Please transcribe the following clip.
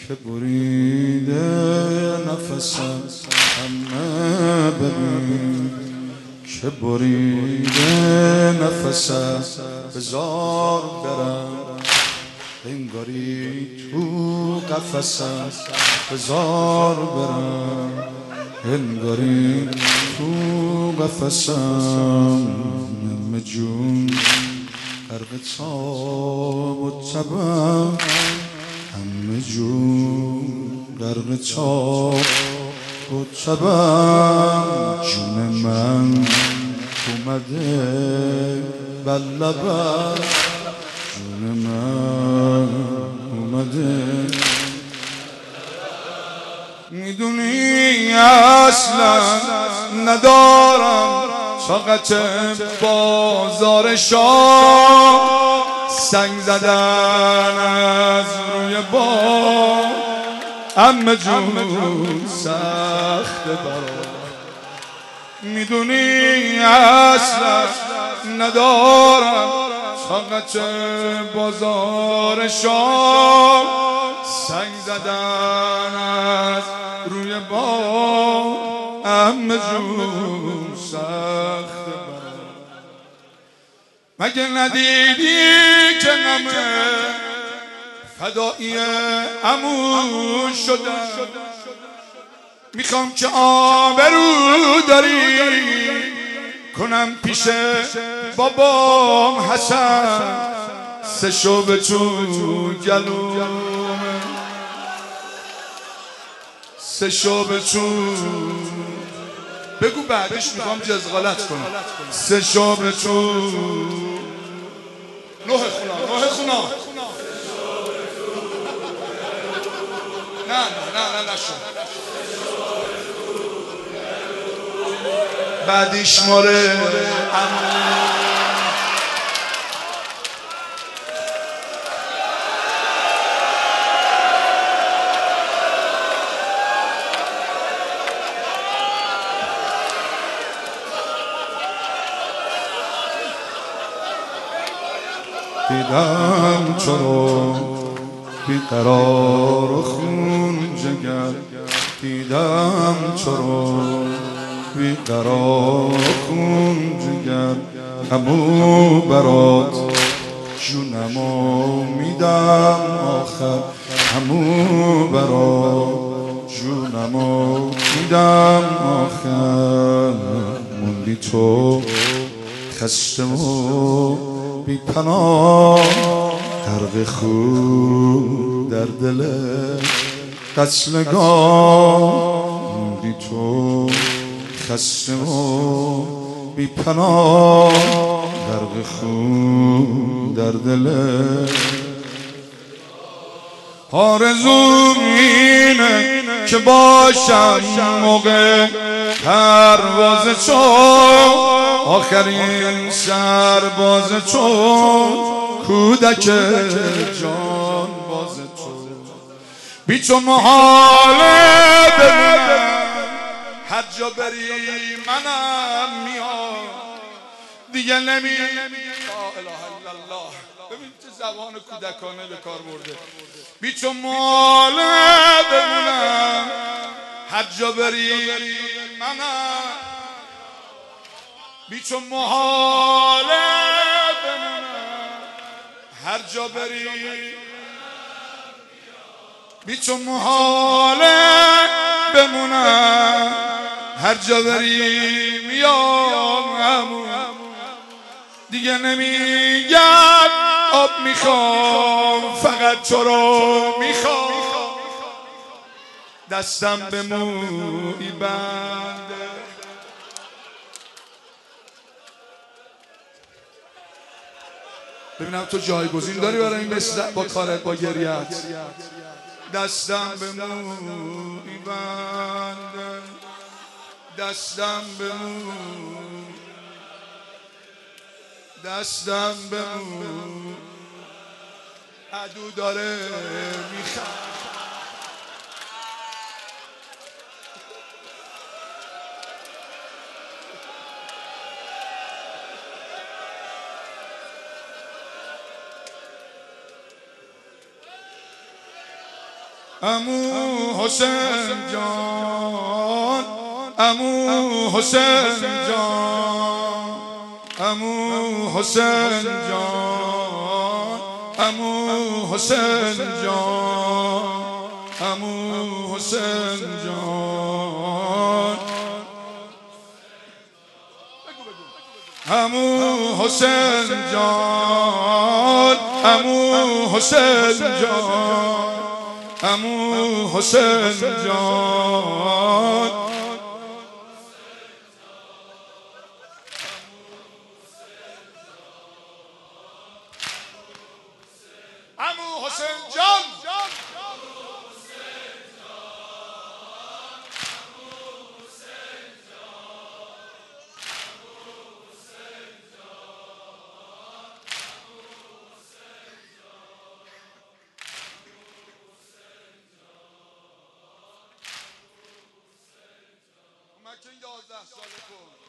که بریده نفسم همه ببین که بریده نفسم بذار برم انگاری تو قفسم بذار برم انگاری تو قفسم همه جون غرق تاب و تبم همه جون غرق تاب و تبم جون من اومده بر لبم جون من اومده میدونی اصلا ندارم طاقت بازار شام سنگ زدن از روی بام همه جون سخته برام میدونی اصلا ندارم طاقت بازار شام سنگ زدن از روی بام همه جون سخته برام مگه ندیدی که همه فدایی عمو شدم میخوام که آبرو داری کنم پیش بابام حسن سه شعبه تو گلومه سه شعبه تو بگو بعدش میخوام جزغالت کنم سه شعبه تو نوه خونا نه شد بعدیش ماره دیدم تو رو بیقرار و خون جگر دیدم تو رو بیقرار و خون جگر همو برات جونمو میدم آخر همو برات جونمو میدم آخر موندی تو خسته و بی پناه غرق خون در دل قتلگاه موندی تو خسته و بی پناه غرق خون در دل آرزوم اینه که باشم موقع پرواز تو آخرین سرباز تو کودک جان باز تو بی تو محاله بمونم هر جا بری منم میام دیگه لا اله الا الله ببین چه زبان کودکانه به کار برده بی تو محاله بمونم هر جا بری منم بی تو محاله بمونم هر جا بری بی تو محاله بمونم هر جا بری میام دیگه نمیگم آب میخوام فقط تو رو میخوام دستم به موی بنده ببینم تو جایگزین داری برای این مثل با کارت با گریت دستم به موی بنده دستم به موی دستم به موی عدو داره میخواد عمو حسین جان، عمو حسین جان، عمو حسین جان، عمو حسین جان، عمو حسین جان، عمو حسین جان، عمو حسین جان، عمو حسین جان، عمو حسین جان، مکه 11 ساله کن.